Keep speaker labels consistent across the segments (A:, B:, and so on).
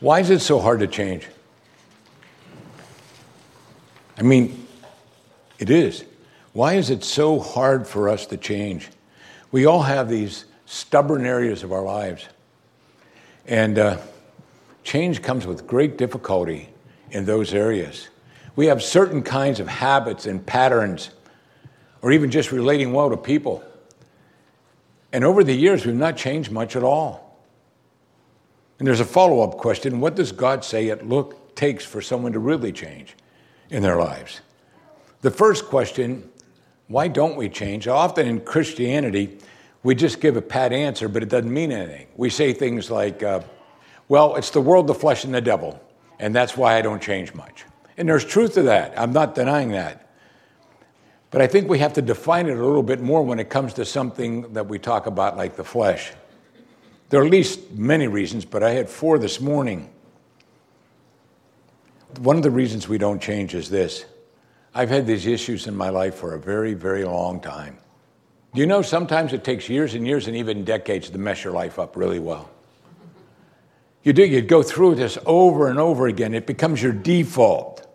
A: Why is it so hard to change? I mean, it is. Why is it so hard for us to change? We all have these stubborn areas of our lives. And change comes with great difficulty in those areas. We have certain kinds of habits and patterns, or even just relating well to people. And over the years, we've not changed much at all. And there's a follow-up question: what does God say it takes for someone to really change in their lives? The first question, why don't we change? Often in Christianity, we just give a pat answer, but it doesn't mean anything. We say things like, well, it's the world, the flesh, and the devil, and that's why I don't change much. And there's truth to that. I'm not denying that. But I think we have to define it a little bit more when it comes to something that we talk about like the flesh. There are at least many reasons, but I had 4 this morning. One of the reasons we don't change is this. I've had these issues in my life for a very, very long time. You know, sometimes it takes years and years and even decades to mess your life up really well. You do, you go through this over and over again. It becomes your default.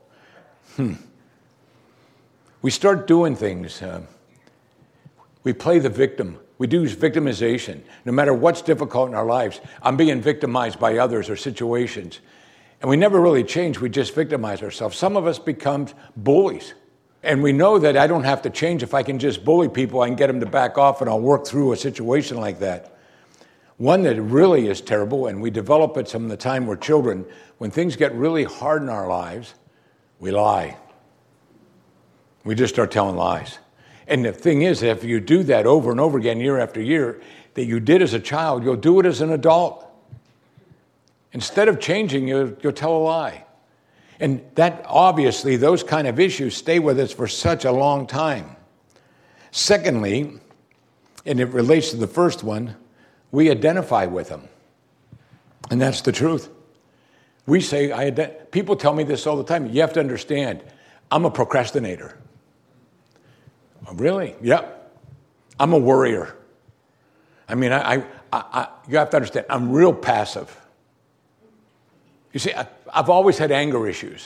A: We start doing things. We play the victim. We do victimization. No matter what's difficult in our lives, I'm being victimized by others or situations. And we never really change. We just victimize ourselves. Some of us become bullies. And we know that I don't have to change. If I can just bully people, I can get them to back off and I'll work through a situation like that. One that really is terrible, and we develop it from the time we're children, when things get really hard in our lives, we lie. We just start telling lies. And the thing is, if you do that over and over again, year after year, that you did as a child, you'll do it as an adult. Instead of changing, you'll tell a lie. And that, obviously, those kind of issues stay with us for such a long time. Secondly, and it relates to the first one, we identify with them. And that's the truth. We say, people tell me this all the time. You have to understand, I'm a procrastinator. Oh, really? Yep. I'm a worrier. I mean, you have to understand, I'm real passive. You see, I've always had anger issues.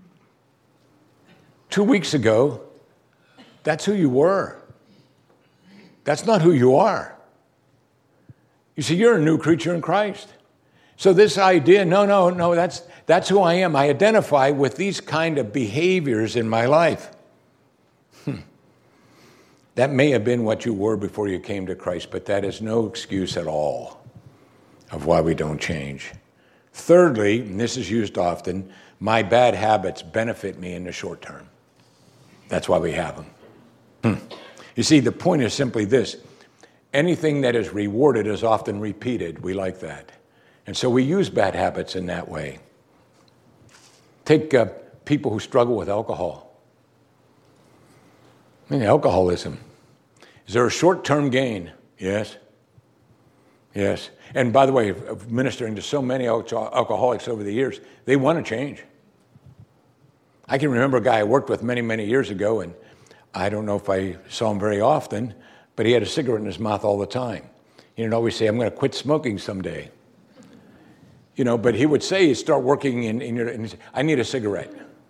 A: 2 weeks ago, that's who you were. That's not who you are. You see, you're a new creature in Christ. So this idea, no, that's who I am. I identify with these kind of behaviors in my life. That may have been what you were before you came to Christ, but that is no excuse at all of why we don't change. Thirdly, and this is used often, my bad habits benefit me in the short term. That's why we have them. You see, the point is simply this. Anything that is rewarded is often repeated. We like that. And so we use bad habits in that way. Take people who struggle with alcohol. I mean, alcoholism. Is there a short-term gain? Yes. Yes. And by the way, ministering to so many alcoholics over the years, they want to change. I can remember a guy I worked with many, many years ago, and I don't know if I saw him very often, but he had a cigarette in his mouth all the time. He'd always say, I'm going to quit smoking someday. You know, but he would say, he'd start working and he'd say, I need a cigarette.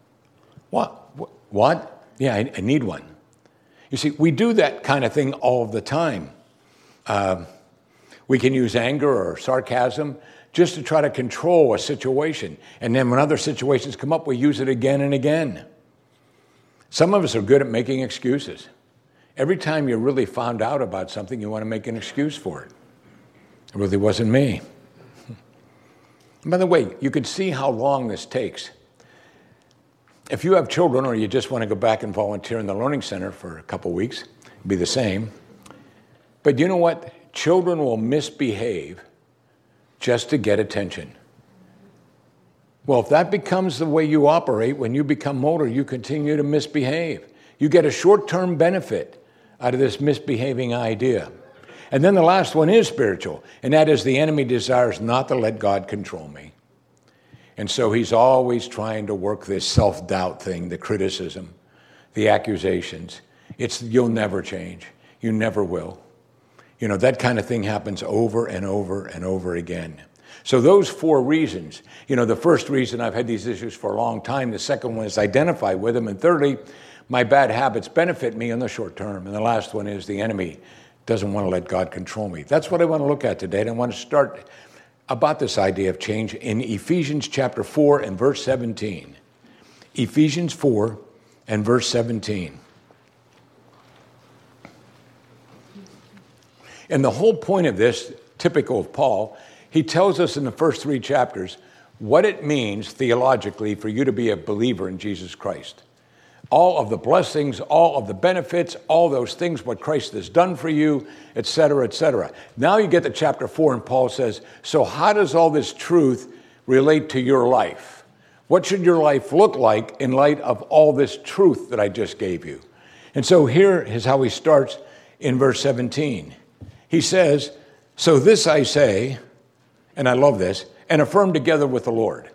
A: What? Yeah, I need one. You see, we do that kind of thing all the time. We can use anger or sarcasm just to try to control a situation. And then when other situations come up, we use it again and again. Some of us are good at making excuses. Every time you really found out about something, you want to make an excuse for it. It really wasn't me. And by the way, you can see how long this takes. If you have children or you just want to go back and volunteer in the Learning Center for a couple weeks, it'll be the same. But you know what? Children will misbehave just to get attention. Well, if that becomes the way you operate, when you become older, you continue to misbehave. You get a short-term benefit out of this misbehaving idea. And then the last one is spiritual, and that is the enemy desires not to let God control me. And so he's always trying to work this self-doubt thing, the criticism, the accusations. It's, you'll never change. You never will. You know, that kind of thing happens over and over and over again. So those 4 reasons, the first reason I've had these issues for a long time. The second one is identify with them. And thirdly, my bad habits benefit me in the short term. And the last one is the enemy doesn't want to let God control me. That's what I want to look at today. And I want to start about this idea of change in Ephesians chapter 4 and verse 17. Ephesians 4 and verse 17. And the whole point of this, typical of Paul, he tells us in the first 3 chapters what it means theologically for you to be a believer in Jesus Christ. All of the blessings, all of the benefits, all those things, what Christ has done for you, etc., etc. Now you get to chapter 4 and Paul says, so how does all this truth relate to your life? What should your life look like in light of all this truth that I just gave you? And so here is how he starts in verse 17. He says, so this I say, and I love this, and affirm together with the Lord.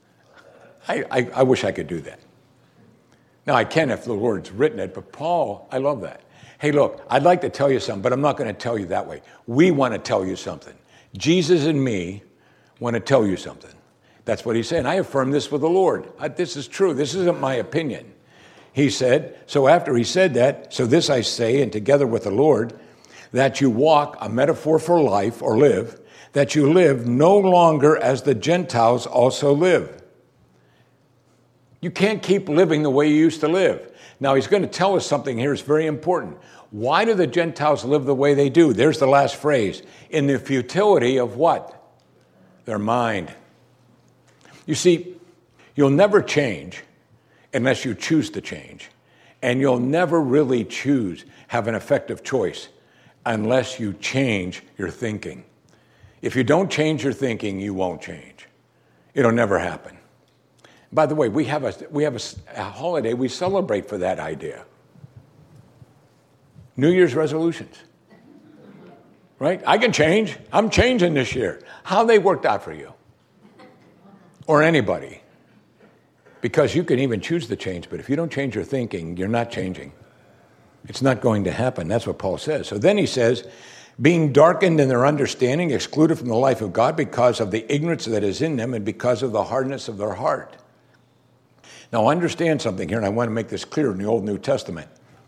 A: I wish I could do that. Now, I can if the Lord's written it, but Paul, I love that. Hey, look, I'd like to tell you something, but I'm not going to tell you that way. We want to tell you something. Jesus and me want to tell you something. That's what he's saying. I affirm this with the Lord. This is true. This isn't my opinion. He said, so after he said that, so this I say, and together with the Lord, that you walk, a metaphor for life or live, that you live no longer as the Gentiles also live. You can't keep living the way you used to live. Now, he's going to tell us something here that's very important. Why do the Gentiles live the way they do? There's the last phrase. In the futility of what? Their mind. You see, you'll never change unless you choose to change. And you'll never really have an effective choice unless you change your thinking. If you don't change your thinking, you won't change. It'll never happen. By the way, we have a holiday we celebrate for that idea. New Year's resolutions. Right? I can change. I'm changing this year. How they worked out for you? Or anybody. Because you can even choose to change, but if you don't change your thinking, you're not changing. It's not going to happen. That's what Paul says. So then he says, being darkened in their understanding, excluded from the life of God because of the ignorance that is in them and because of the hardness of their heart. Now, understand something here, and I want to make this clear in the Old New Testament.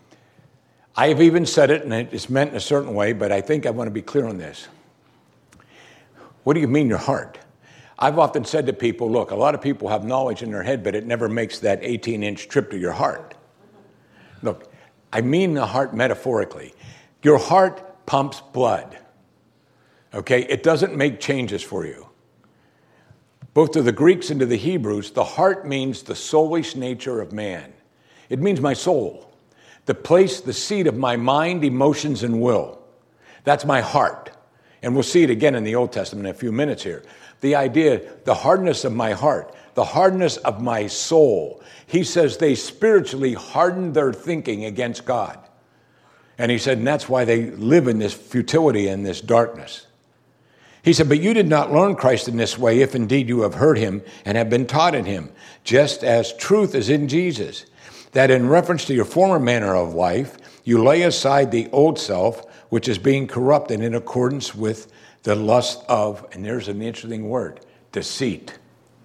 A: I have even said it, and it's meant in a certain way, but I think I want to be clear on this. What do you mean your heart? I've often said to people, look, a lot of people have knowledge in their head, but it never makes that 18-inch trip to your heart. Look, I mean the heart metaphorically. Your heart pumps blood, okay? It doesn't make changes for you. Both to the Greeks and to the Hebrews, the heart means the soulish nature of man. It means my soul, the place, the seat of my mind, emotions, and will. That's my heart. And we'll see it again in the Old Testament in a few minutes here. The idea, the hardness of my heart, the hardness of my soul. He says they spiritually hardened their thinking against God. And he said, and that's why they live in this futility and this darkness. He said, but you did not learn Christ in this way, if indeed you have heard him and have been taught in him, just as truth is in Jesus, that in reference to your former manner of life, you lay aside the old self, which is being corrupted in accordance with the lust of, and there's an interesting word, deceit.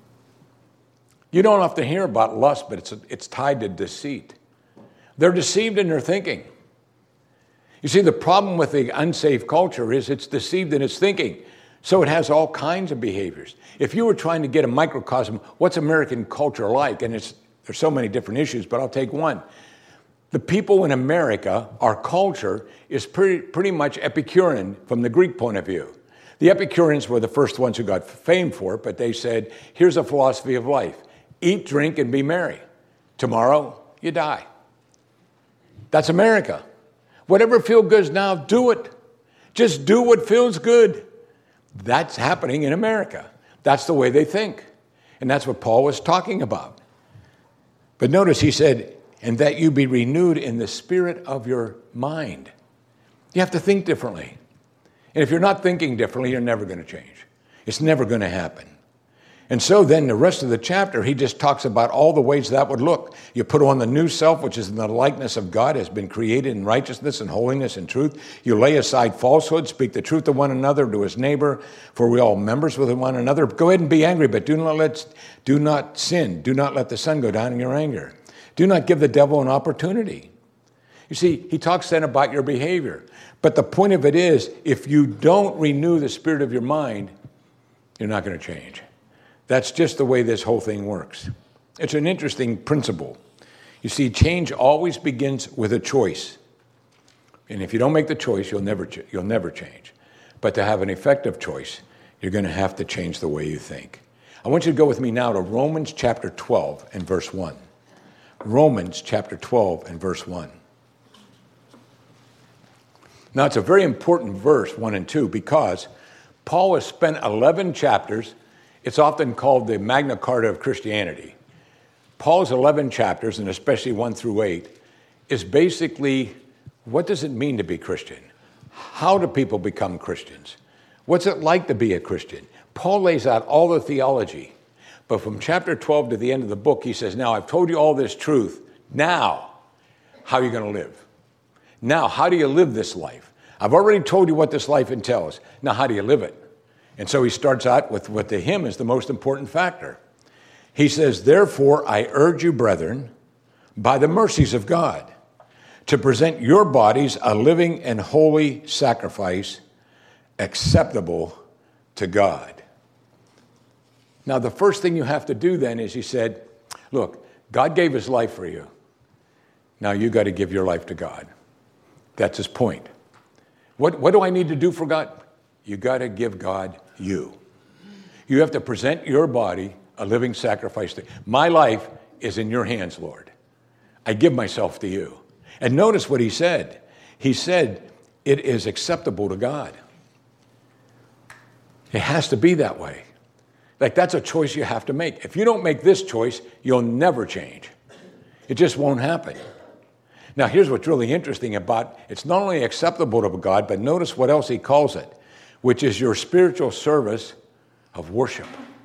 A: You don't often hear about lust, but it's tied to deceit. They're deceived in their thinking. You see, the problem with the unsaved culture is it's deceived in its thinking. So it has all kinds of behaviors. If you were trying to get a microcosm, what's American culture like? And there's so many different issues, but I'll take one. The people in America, our culture, is pretty much Epicurean from the Greek point of view. The Epicureans were the first ones who got fame for it, but they said, here's a philosophy of life. Eat, drink, and be merry. Tomorrow, you die. That's America. Whatever feels good now, do it. Just do what feels good. That's happening in America. That's the way they think. And that's what Paul was talking about. But notice he said, and that you be renewed in the spirit of your mind. You have to think differently. And if you're not thinking differently, you're never going to change. It's never going to happen. And so then the rest of the chapter, he just talks about all the ways that would look. You put on the new self, which is in the likeness of God, has been created in righteousness and holiness and truth. You lay aside falsehood, speak the truth to one another, to his neighbor, for we all members with one another. Go ahead and be angry, but do not sin. Do not let the sun go down in your anger. Do not give the devil an opportunity. You see, he talks then about your behavior. But the point of it is, if you don't renew the spirit of your mind, you're not going to change. That's just the way this whole thing works. It's an interesting principle. You see, change always begins with a choice. And if you don't make the choice, you'll never change. But to have an effective choice, you're going to have to change the way you think. I want you to go with me now to Romans chapter 12 and verse 1. Romans chapter 12 and verse 1. Now, it's a very important verse, 1 and 2, because Paul has spent 11 chapters. It's often called the Magna Carta of Christianity. Paul's 11 chapters, and especially 1 through 8, is basically, what does it mean to be Christian? How do people become Christians? What's it like to be a Christian? Paul lays out all the theology. But from chapter 12 to the end of the book, he says, now I've told you all this truth. Now, how are you going to live? Now, how do you live this life? I've already told you what this life entails. Now, how do you live it? And so he starts out with what to him is the most important factor. He says, therefore, I urge you, brethren, by the mercies of God, to present your bodies a living and holy sacrifice acceptable to God. Now, the first thing you have to do then is he said, look, God gave his life for you. Now you got to give your life to God. That's his point. What do I need to do for God? You got to give God you. You have to present your body a living sacrifice. My life is in your hands, Lord. I give myself to you. And notice what he said. He said, it is acceptable to God. It has to be that way. Like, that's a choice you have to make. If you don't make this choice, you'll never change. It just won't happen. Now, here's what's really interesting about it's not only acceptable to God, but notice what else he calls it, which is your spiritual service of worship.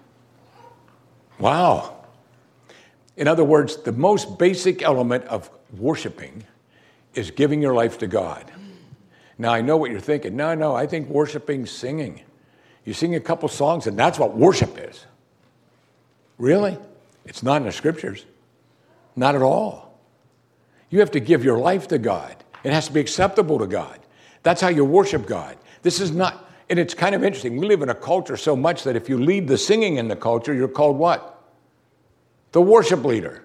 A: Wow. In other words, the most basic element of worshiping is giving your life to God. Now, I know what you're thinking. No, I think worshiping's singing. You sing a couple songs, and that's what worship is. Really? It's not in the scriptures. Not at all. You have to give your life to God. It has to be acceptable to God. That's how you worship God. This is not, and it's kind of interesting. We live in a culture so much that if you lead the singing in the culture, you're called what? The worship leader.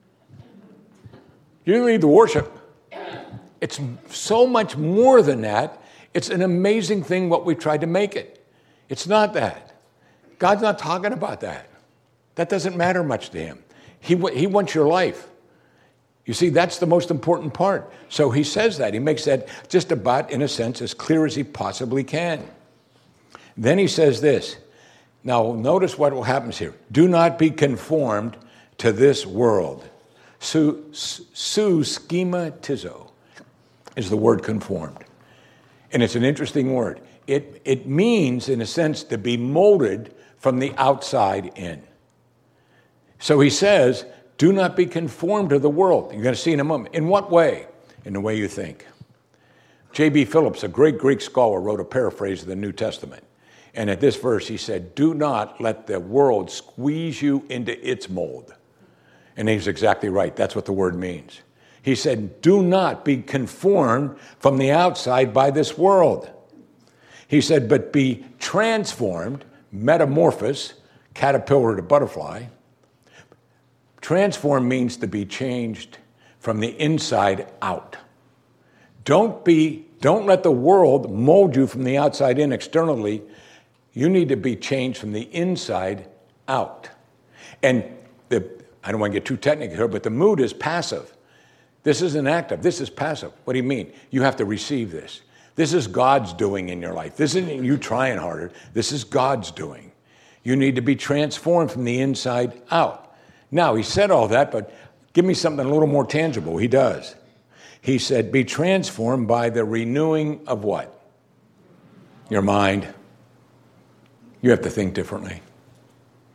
A: You lead the worship. It's so much more than that. It's an amazing thing what we've tried to make it. It's not that. God's not talking about that. That doesn't matter much to him. He wants your life. You see, that's the most important part. So he says that. He makes that just about, in a sense, as clear as he possibly can. Then he says this. Now, notice what happens here. Do not be conformed to this world. Su schematizo is the word conformed. And it's an interesting word. It means, in a sense, to be molded from the outside in. So he says, do not be conformed to the world. You're going to see in a moment. In what way? In the way you think. J.B. Phillips, a great Greek scholar, wrote a paraphrase of the New Testament. And at this verse, he said, do not let the world squeeze you into its mold. And he's exactly right. That's what the word means. He said, do not be conformed from the outside by this world. He said, but be transformed, metamorphos, caterpillar to butterfly. Transform means to be changed from the inside out. Don't let the world mold you from the outside in externally. You need to be changed from the inside out. And I don't want to get too technical here, but the mood is passive. This isn't active. This is passive. What do you mean? You have to receive this. This is God's doing in your life. This isn't you trying harder. This is God's doing. You need to be transformed from the inside out. Now, he said all that, but give me something a little more tangible. He does. He said, be transformed by the renewing of what? Your mind. You have to think differently.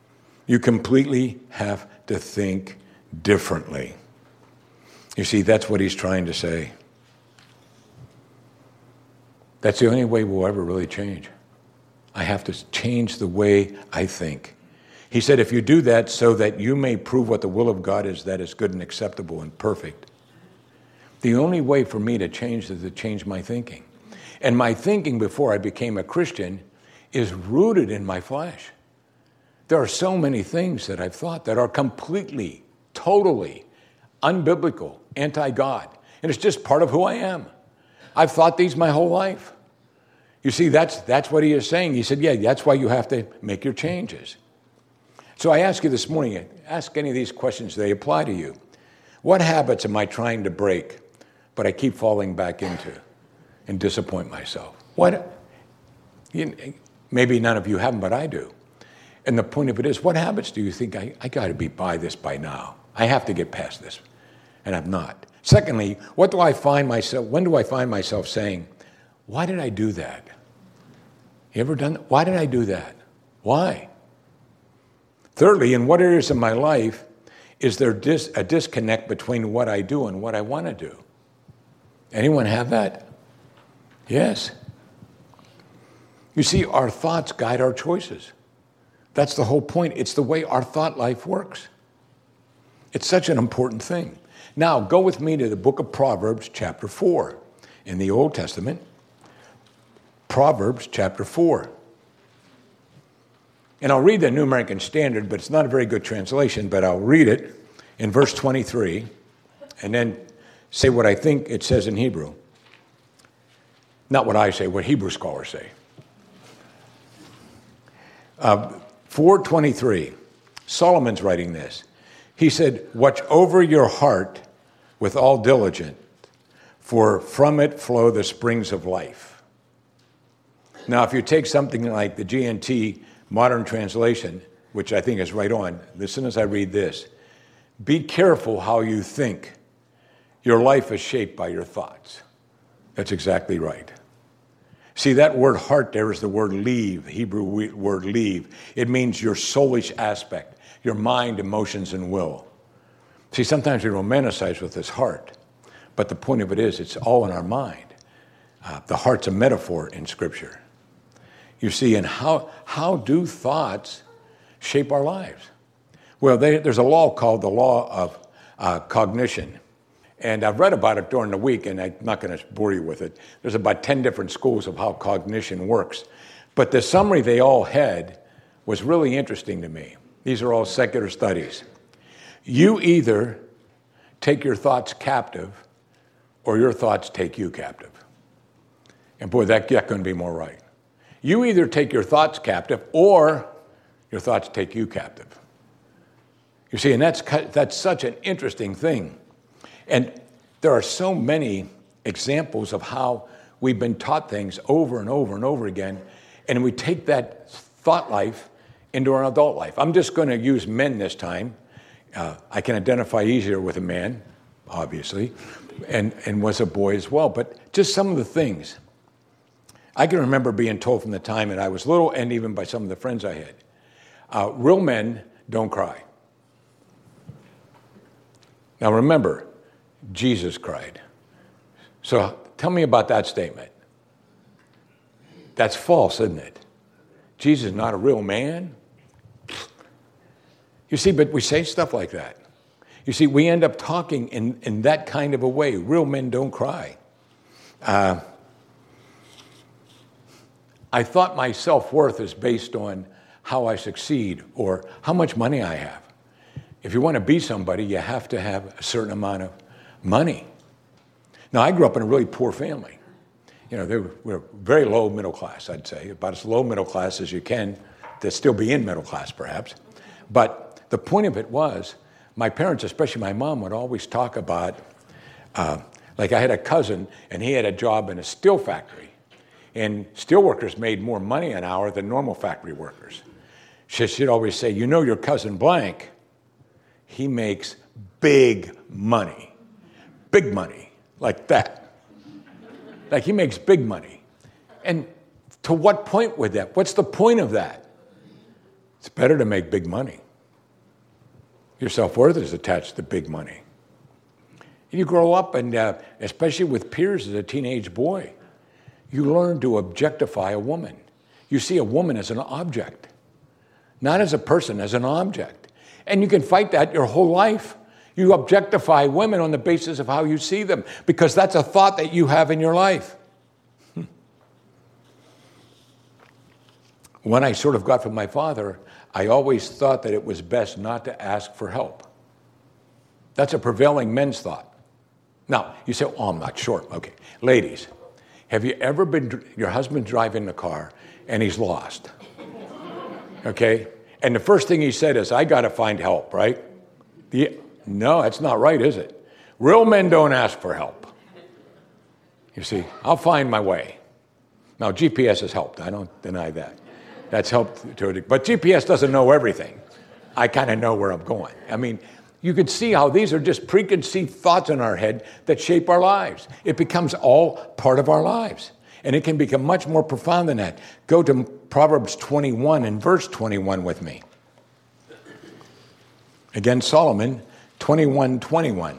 A: You completely have to think differently. You see, that's what he's trying to say. That's the only way we'll ever really change. I have to change the way I think. He said, if you do that so that you may prove what the will of God is, that is good and acceptable and perfect. The only way for me to change is to change my thinking. And my thinking before I became a Christian is rooted in my flesh. There are so many things that I've thought that are completely, totally unbiblical, anti-God. And it's just part of who I am. I've thought these my whole life. You see, that's what he is saying. He said, yeah, that's why you have to make your changes. So I ask you this morning, ask any of these questions, they apply to you. What habits am I trying to break, but I keep falling back into and disappoint myself? Maybe none of you haven't, but I do. And the point of it is, what habits do you think I got to be by this by now? I have to get past this, and I'm not. Secondly, when do I find myself saying, why did I do that? You ever done that? Why did I do that? Why? Thirdly, in what areas of my life is there a disconnect between what I do and what I want to do? Anyone have that? Yes. You see, our thoughts guide our choices. That's the whole point. It's the way our thought life works. It's such an important thing. Now, go with me to the book of Proverbs, chapter 4, in the Old Testament. Proverbs, chapter 4. And I'll read the New American Standard, but it's not a very good translation, but I'll read it in verse 23, and then say what I think it says in Hebrew. Not what I say, what Hebrew scholars say. 4:23, Solomon's writing this. He said, watch over your heart with all diligence, for from it flow the springs of life. Now, if you take something like the GNT Modern Translation, which I think is right on, listen as I read this. Be careful how you think. Your life is shaped by your thoughts. That's exactly right. See, that word heart there is the word leave, Hebrew word leave. It means your soulish aspect, your mind, emotions, and will. See, sometimes we romanticize with this heart, but the point of it is it's all in our mind. The heart's a metaphor in Scripture. You see, and how do thoughts shape our lives? Well, there's a law called the law of cognition. And I've read about it during the week, and I'm not going to bore you with it. There's about 10 different schools of how cognition works. But the summary they all had was really interesting to me. These are all secular studies. You either take your thoughts captive, or your thoughts take you captive. And boy, that couldn't be more right. You either take your thoughts captive, or your thoughts take you captive. You see, and that's such an interesting thing. And there are so many examples of how we've been taught things over and over and over again, and we take that thought life into our adult life. I'm just going to use men this time. I can identify easier with a man, obviously, and was a boy as well. But just some of the things. I can remember being told from the time that I was little, and even by some of the friends I had, real men don't cry. Now remember, Jesus cried. So tell me about that statement. That's false, isn't it? Jesus is not a real man. You see, but we say stuff like that. You see, we end up talking in that kind of a way. Real men don't cry. I thought my self-worth is based on how I succeed or how much money I have. If you want to be somebody, you have to have a certain amount of money. Now, I grew up in a really poor family. You know, they were very low middle class, I'd say, about as low middle class as you can to still be in middle class, perhaps. But the point of it was, my parents, especially my mom, would always talk about, like I had a cousin, and he had a job in a steel factory. And steel workers made more money an hour than normal factory workers. She'd always say, you know your cousin blank, he makes big money, like that. Like he makes big money. And to what point would that? What's the point of that? It's better to make big money. Your self-worth is attached to big money. You grow up, and especially with peers as a teenage boy, you learn to objectify a woman. You see a woman as an object, not as a person, as an object. And you can fight that your whole life. You objectify women on the basis of how you see them, because that's a thought that you have in your life. When I sort of got from my father, I always thought that it was best not to ask for help. That's a prevailing men's thought. Now, you say, oh, I'm not sure. Okay. Ladies, have you ever been, your husband driving the car and he's lost? Okay? And the first thing he said is, I got to find help, right? No, that's not right, is it? Real men don't ask for help. You see, I'll find my way. Now, GPS has helped. I don't deny that. That's helped to it. But GPS doesn't know everything. I kind of know where I'm going. I mean, you can see how these are just preconceived thoughts in our head that shape our lives. It becomes all part of our lives. And it can become much more profound than that. Go to Proverbs 21 and verse 21 with me. Again, Solomon 21:21.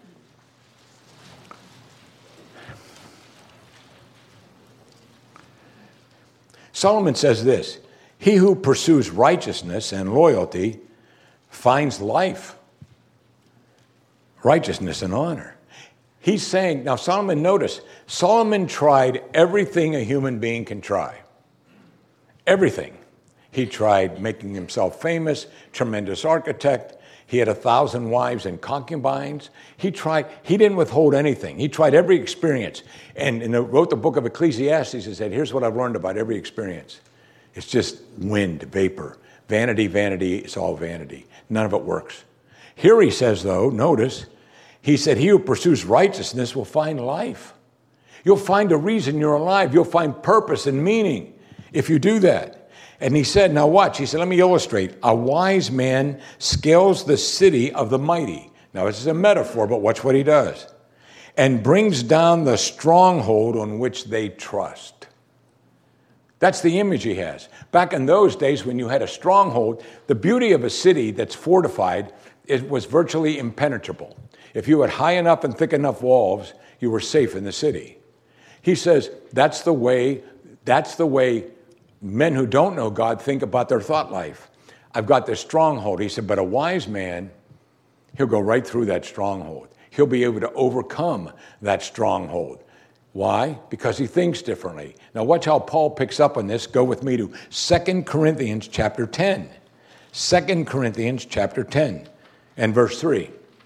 A: Solomon says this, he who pursues righteousness and loyalty finds life, righteousness and honor. He's saying, now Solomon, notice, Solomon tried everything a human being can try. Everything. He tried making himself famous, tremendous architect. He had 1,000 wives and concubines. He didn't withhold anything. He tried every experience. And wrote the book of Ecclesiastes and said, here's what I've learned about every experience. It's just wind, vapor. Vanity, vanity, it's all vanity. None of it works. Here he says, though, notice, he said, he who pursues righteousness will find life. You'll find a reason you're alive. You'll find purpose and meaning if you do that. And he said, now watch, he said, let me illustrate. A wise man scales the city of the mighty. Now this is a metaphor, but watch what he does. And brings down the stronghold on which they trust. That's the image he has. Back in those days when you had a stronghold, the beauty of a city that's fortified, it was virtually impenetrable. If you had high enough and thick enough walls, you were safe in the city. He says that's the way men who don't know God think about their thought life. I've got this stronghold. He said, but a wise man, he'll go right through that stronghold. He'll be able to overcome that stronghold. Why? Because he thinks differently. Now watch how Paul picks up on this. Go with me to 2 Corinthians chapter 10. 2 Corinthians chapter 10 and verse 3.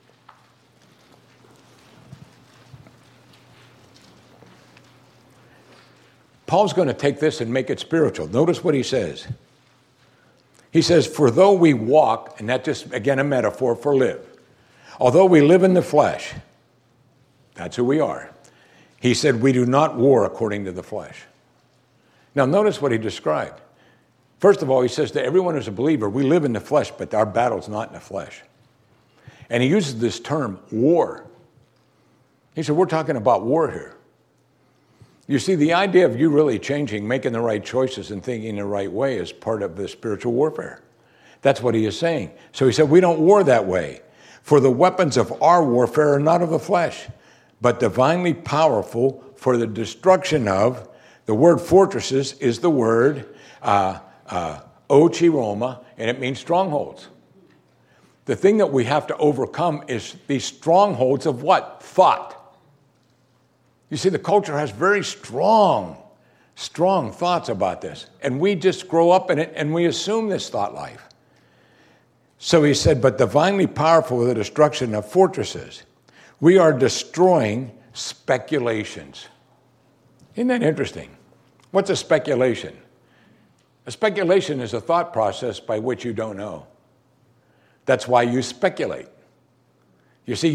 A: Paul's going to take this and make it spiritual. Notice what he says. He says, for though we walk, and that's just, again, a metaphor for live. Although we live in the flesh, that's who we are. He said, we do not war according to the flesh. Now, notice what he described. First of all, he says to everyone who's a believer, we live in the flesh, but our battle's not in the flesh. And he uses this term, war. He said, we're talking about war here. You see, the idea of you really changing, making the right choices and thinking the right way is part of the spiritual warfare. That's what he is saying. So he said, we don't war that way. For the weapons of our warfare are not of the flesh, but divinely powerful for the destruction of, the word fortresses is the word ochiroma, and it means strongholds. The thing that we have to overcome is these strongholds of what? Thought. You see, the culture has very strong thoughts about this. And we just grow up in it and we assume this thought life. So he said, but divinely powerful with the destruction of fortresses. We are destroying speculations. Isn't that interesting? What's a speculation? A speculation is a thought process by which you don't know. That's why you speculate. You see,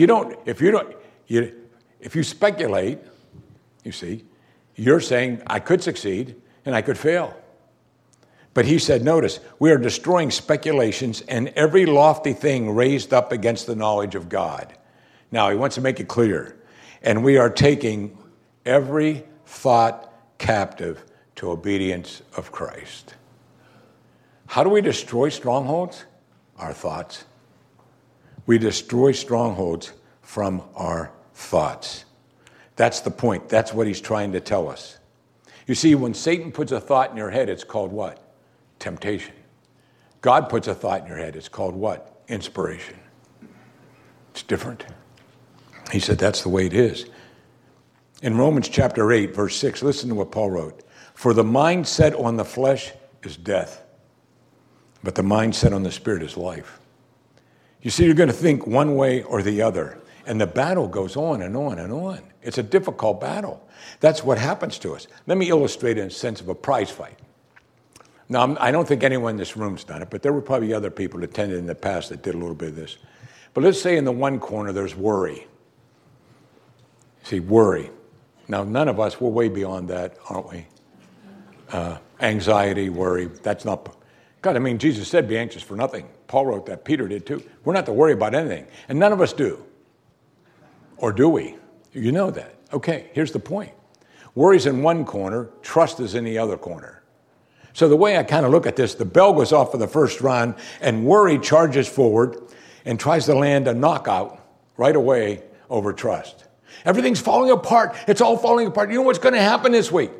A: if you speculate, you see, you're saying, I could succeed and I could fail. But he said, notice, we are destroying speculations and every lofty thing raised up against the knowledge of God. Now, he wants to make it clear. And we are taking every thought captive to obedience of Christ. How do we destroy strongholds? Our thoughts. We destroy strongholds from our thoughts. That's the point. That's what he's trying to tell us. You see, when Satan puts a thought in your head, it's called what? Temptation. God puts a thought in your head. It's called what? Inspiration. It's different. He said that's the way it is. In Romans chapter 8, verse 6, listen to what Paul wrote. For the mind set on the flesh is death, but the mind set on the spirit is life. You see, you're going to think one way or the other, and the battle goes on and on and on. It's a difficult battle. That's what happens to us. Let me illustrate it in a sense of a prize fight. Now, I don't think anyone in this room's done it, but there were probably other people that attended in the past that did a little bit of this. But let's say in the one corner there's worry. See, worry. Now, none of us, we're way beyond that, aren't we? Anxiety, worry, that's not... God, I mean, Jesus said, be anxious for nothing. Paul wrote that. Peter did too. We're not to worry about anything. And none of us do. Or do we? You know that. Okay, here's the point. Worry's in one corner, trust is in the other corner. So the way I kind of look at this, the bell goes off for the first run, and worry charges forward and tries to land a knockout right away over trust. Everything's falling apart. It's all falling apart. You know what's going to happen this week?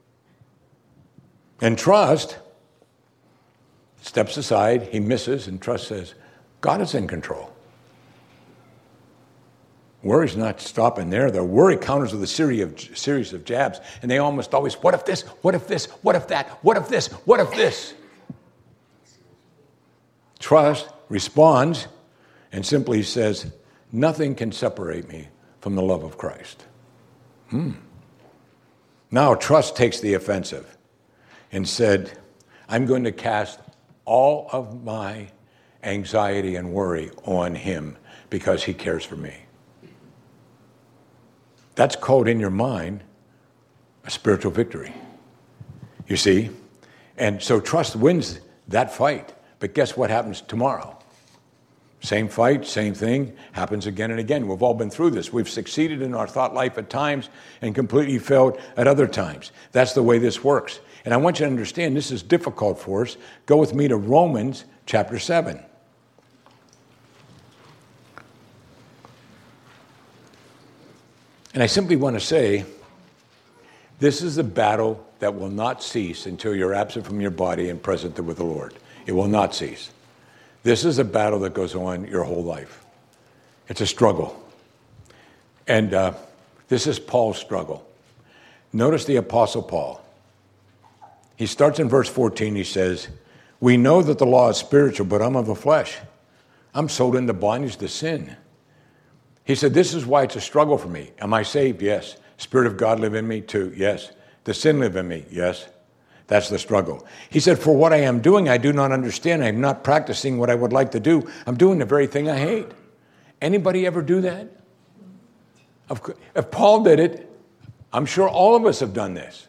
A: And trust steps aside, he misses, and trust says, God is in control. Worry's not stopping there. The worry counters with a series of jabs, and they almost always, what if this, what if this, what if that, what if this, what if this? Trust responds and simply says, nothing can separate me from the love of Christ. Now trust takes the offensive and said, I'm going to cast all of my anxiety and worry on him because he cares for me. That's called in your mind a spiritual victory. You see? And so trust wins that fight. But guess what happens tomorrow? Same fight, same thing, happens again and again. We've all been through this. We've succeeded in our thought life at times and completely failed at other times. That's the way this works. And I want you to understand this is difficult for us. Go with me to Romans chapter 7. And I simply want to say, this is a battle that will not cease until you're absent from your body and present with the Lord. It will not cease. This is a battle that goes on your whole life. It's a struggle. And this is Paul's struggle. Notice the Apostle Paul. He starts in verse 14. He says, we know that the law is spiritual, but I'm of the flesh. I'm sold into bondage to sin. He said, this is why it's a struggle for me. Am I saved? Yes. Spirit of God live in me? Too. Yes. Does sin live in me? Yes. That's the struggle. He said, for what I am doing, I do not understand. I'm not practicing what I would like to do. I'm doing the very thing I hate. Anybody ever do that? If Paul did it, I'm sure all of us have done this.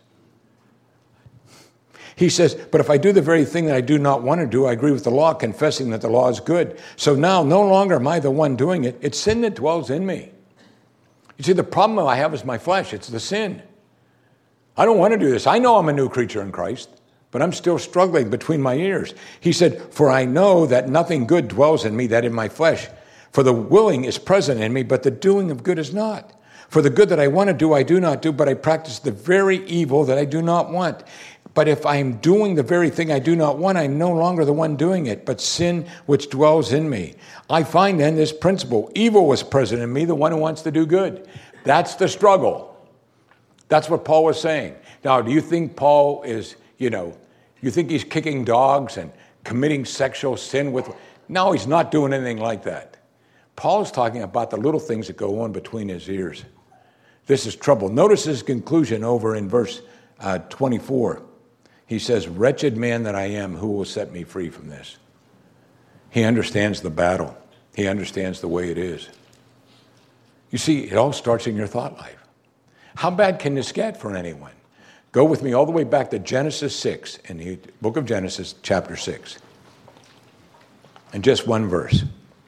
A: He says, but if I do the very thing that I do not want to do, I agree with the law, confessing that the law is good. So now, no longer am I the one doing it. It's sin that dwells in me. You see, the problem I have is my flesh. It's the sin. I don't want to do this. I know I'm a new creature in Christ, but I'm still struggling between my ears. He said, for I know that nothing good dwells in me, that in my flesh. For the willing is present in me, but the doing of good is not. For the good that I want to do, I do not do, but I practice the very evil that I do not want. But if I am doing the very thing I do not want, I'm no longer the one doing it, but sin which dwells in me. I find then this principle. Evil was present in me, the one who wants to do good. That's the struggle. That's what Paul was saying. Now, do you think Paul is, you think he's kicking dogs and committing sexual sin with... No, he's not doing anything like that. Paul is talking about the little things that go on between his ears. This is trouble. Notice his conclusion over in verse 24. He says, wretched man that I am, who will set me free from this? He understands the battle. He understands the way it is. You see, it all starts in your thought life. How bad can this get for anyone? Go with me all the way back to Genesis 6, in the book of Genesis, chapter 6. And just one verse.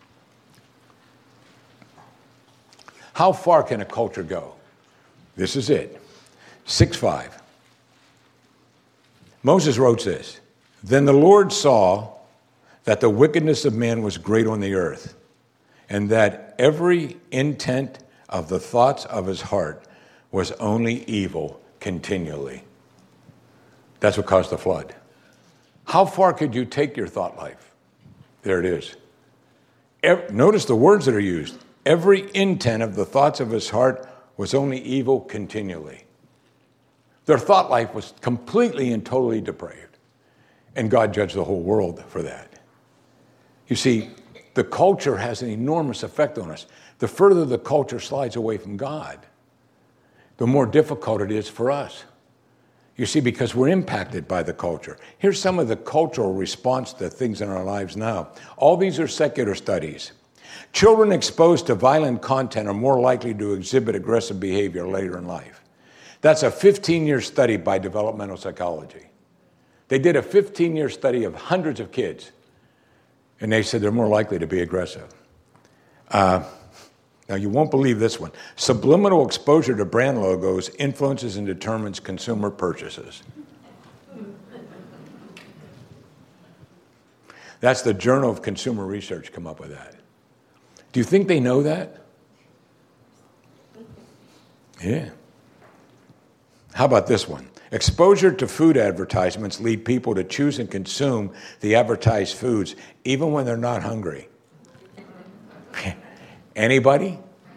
A: How far can a culture go? This is it. 6:5. Moses wrote this, then the Lord saw that the wickedness of man was great on the earth, and that every intent of the thoughts of his heart was only evil continually. That's what caused the flood. How far could you take your thought life? There it is. Notice the words that are used. Every intent of the thoughts of his heart was only evil continually. Their thought life was completely and totally depraved. And God judged the whole world for that. You see, the culture has an enormous effect on us. The further the culture slides away from God, the more difficult it is for us. You see, because we're impacted by the culture. Here's some of the cultural response to things in our lives now. All these are secular studies. Children exposed to violent content are more likely to exhibit aggressive behavior later in life. That's a 15-year study by developmental psychology. They did a 15-year study of hundreds of kids, and they said they're more likely to be aggressive. Now, you won't believe this one. Subliminal exposure to brand logos influences and determines consumer purchases. That's the Journal of Consumer Research come up with that. Do you think they know that? Yeah. How about this one? Exposure to food advertisements lead people to choose and consume the advertised foods even when they're not hungry. Anybody?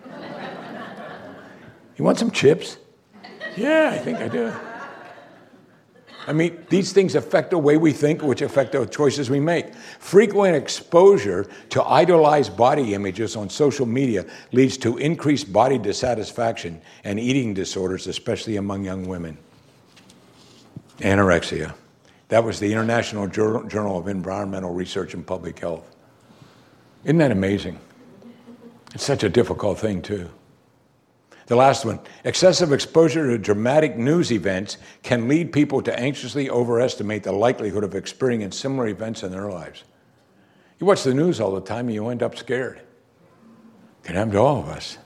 A: You want some chips? Yeah, I think I do. I mean, these things affect the way we think, which affect the choices we make. Frequent exposure to idolized body images on social media leads to increased body dissatisfaction and eating disorders, especially among young women. Anorexia. That was the International Journal of Environmental Research and Public Health. Isn't that amazing? It's such a difficult thing, too. The last one, excessive exposure to dramatic news events can lead people to anxiously overestimate the likelihood of experiencing similar events in their lives. You watch the news all the time and you end up scared. It can happen to all of us.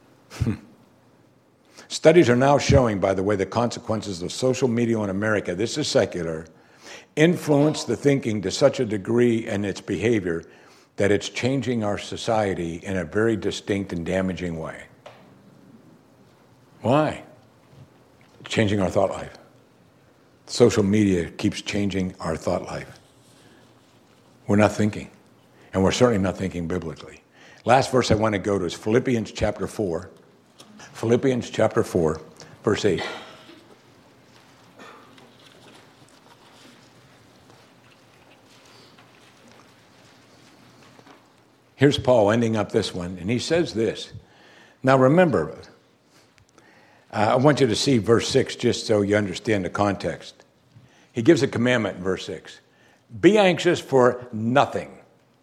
A: Studies are now showing, by the way, the consequences of social media in America, this is secular, influence the thinking to such a degree and its behavior that it's changing our society in a very distinct and damaging way. Why? It's changing our thought life. Social media keeps changing our thought life. We're not thinking, and we're certainly not thinking biblically. Last verse I want to go to is Philippians chapter 4. Philippians chapter 4, verse 8. Here's Paul ending up this one, and he says this. Now remember, I want you to see verse 6 just so you understand the context. He gives a commandment in verse 6. Be anxious for nothing.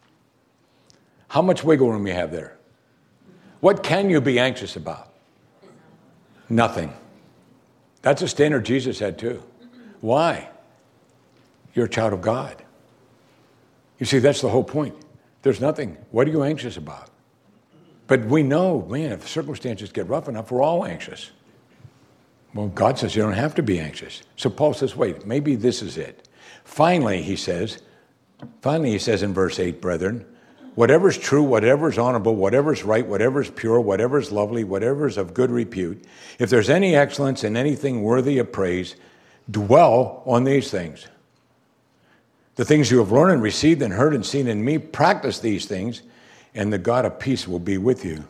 A: How much wiggle room you have there? What can you be anxious about? Nothing. That's a standard Jesus had too. Why? You're a child of God. You see, that's the whole point. There's nothing. What are you anxious about? But we know, man, if circumstances get rough enough, we're all anxious. Well, God says you don't have to be anxious. So Paul says, wait, maybe this is it. Finally, he says in verse 8, brethren, whatever's true, whatever's honorable, whatever's right, whatever's pure, whatever's lovely, whatever's of good repute, if there's any excellence and anything worthy of praise, dwell on these things. The things you have learned and received and heard and seen in me, practice these things, and the God of peace will be with you.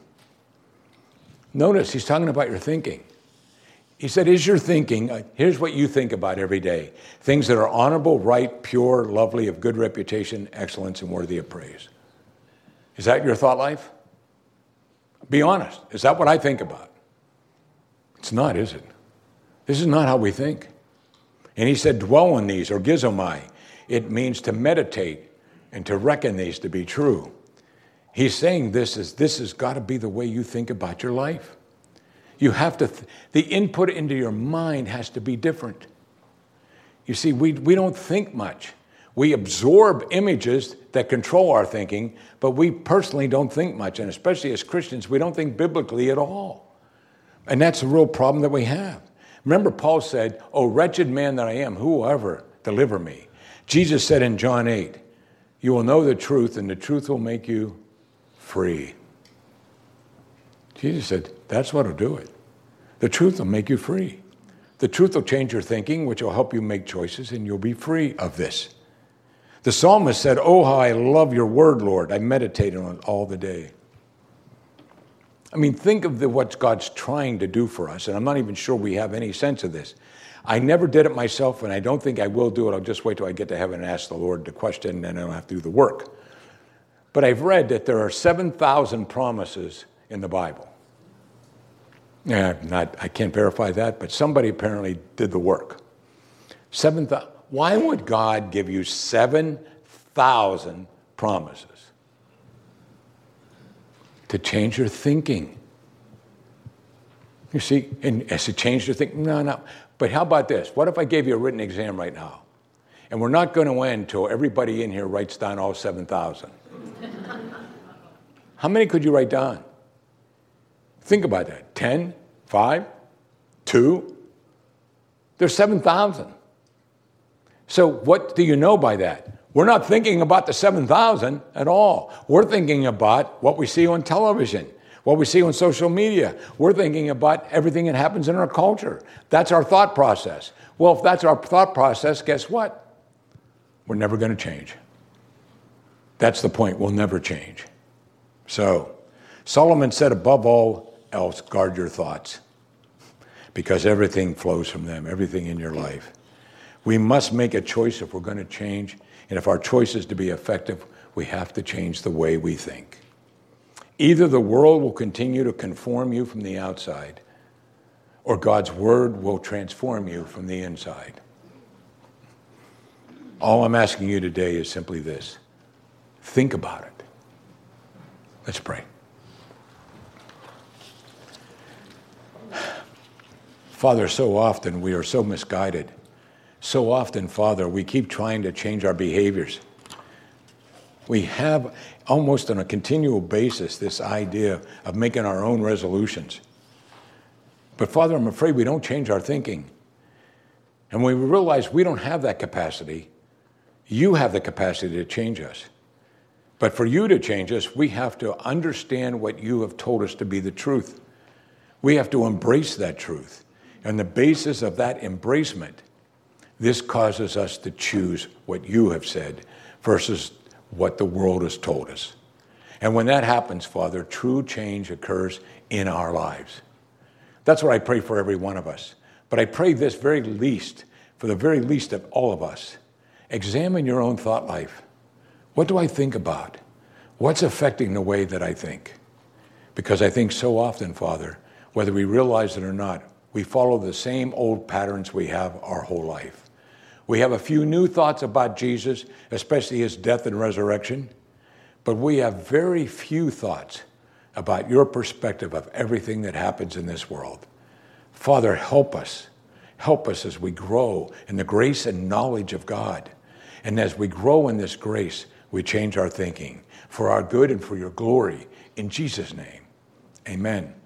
A: Notice he's talking about your thinking. He said, is your thinking, here's what you think about every day. Things that are honorable, right, pure, lovely, of good reputation, excellence, and worthy of praise. Is that your thought life? Be honest. Is that what I think about? It's not, is it? This is not how we think. And he said, dwell on these, or gizomai. It means to meditate and to reckon these to be true. He's saying this has got to be the way you think about your life. You have to, the input into your mind has to be different. You see, we don't think much. We absorb images that control our thinking, but we personally don't think much. And especially as Christians, we don't think biblically at all. And that's the real problem that we have. Remember, Paul said, "O wretched man that I am, who will ever deliver me?" Jesus said in John 8, "You will know the truth, and the truth will make you free." Jesus said, that's what'll do it. The truth will make you free. The truth will change your thinking, which will help you make choices, and you'll be free of this. The psalmist said, oh, how I love your word, Lord. I meditate on it all the day. I mean, think of what God's trying to do for us, and I'm not even sure we have any sense of this. I never did it myself, and I don't think I will do it. I'll just wait till I get to heaven and ask the Lord the question, and then I don't have to do the work. But I've read that there are 7,000 promises in the Bible. I can't verify that, but somebody apparently did the work. 7,000. Why would God give you 7,000 promises? To change your thinking. You see, and has it changed your thinking? No. But how about this? What if I gave you a written exam right now? And we're not going to end till everybody in here writes down all 7,000. How many could you write down? Think about that. 10? 5? 2? There's 7,000. So what do you know by that? We're not thinking about the 7,000 at all. We're thinking about what we see on television, what we see on social media. We're thinking about everything that happens in our culture. That's our thought process. Well, if that's our thought process, guess what? We're never going to change. That's the point. We'll never change. So, Solomon said, above all else, guard your thoughts, because everything flows from them, everything in your life. We must make a choice if we're going to change, and if our choice is to be effective, we have to change the way we think. Either the world will continue to conform you from the outside, or God's word will transform you from the inside. All I'm asking you today is simply this. Think about it. Let's pray. Father, so often we are so misguided. So often, Father, we keep trying to change our behaviors. We have almost on a continual basis this idea of making our own resolutions. But Father, I'm afraid we don't change our thinking. And when we realize we don't have that capacity, you have the capacity to change us. But for you to change us, we have to understand what you have told us to be the truth. We have to embrace that truth. And the basis of that embracement, this causes us to choose what you have said versus what the world has told us. And when that happens, Father, true change occurs in our lives. That's what I pray for every one of us. But I pray this very least, for the very least of all of us. Examine your own thought life. What do I think about? What's affecting the way that I think? Because I think so often, Father, whether we realize it or not, we follow the same old patterns we have our whole life. We have a few new thoughts about Jesus, especially his death and resurrection, but we have very few thoughts about your perspective of everything that happens in this world. Father, help us. Help us as we grow in the grace and knowledge of God. And as we grow in this grace, we change our thinking for our good and for your glory. In Jesus' name, amen.